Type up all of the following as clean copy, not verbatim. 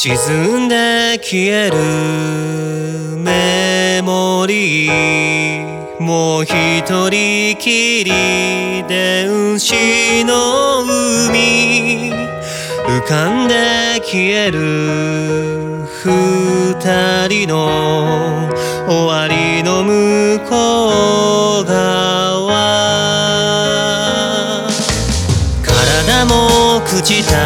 沈んで消えるメモリー、もう一人きり電子の海、浮かんで消える二人の終わりの向こう側、体も朽ちた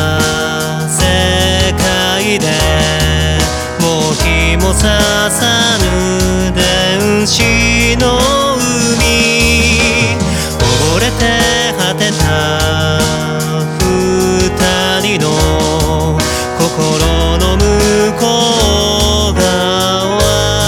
世界でもう日もささぬ電子の海、溺れて果てた二人の心の向こう側、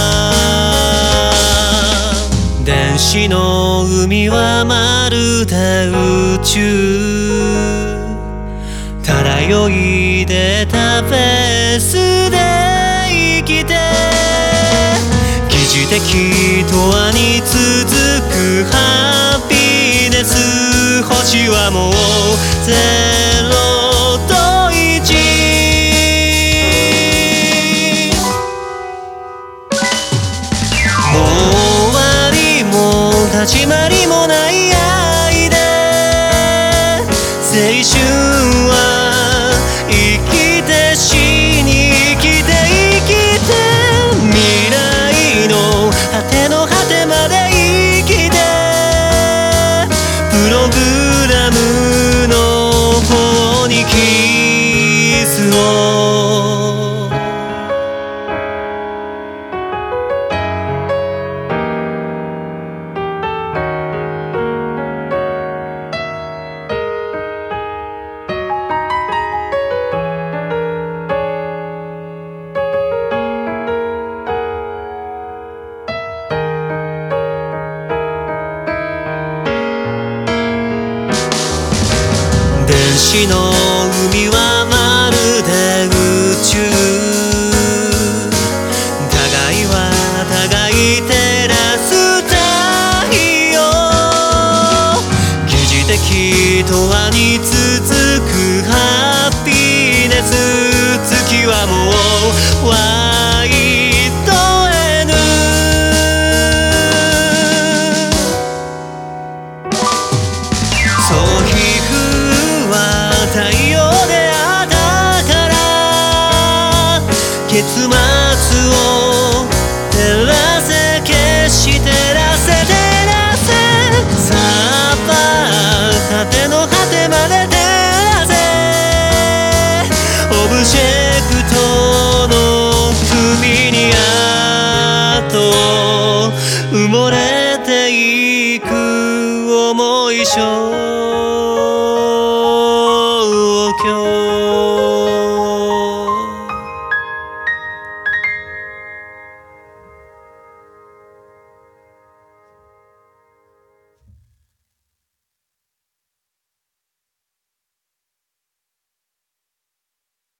電子の海はまるで宇宙、漂い出たペースで生きて、疑似的とはに続くハピネス、星はもうゼロと1、もう終わりも始まりもない愛で、青春は生きて死に生きて生きて、未来の果ての果てまで生きて、プログラムの方にキスを、電子の海はまるで宇宙、互いは互い照らす太陽、疑似的とはに続くハピネス、月はもう Y と N、 そう皮膚は太陽であったから、結末を照らせ消し照らせ照らせ、さあ果ての果てまで照らせ、オブジェクトの首にあと埋もれていく想い少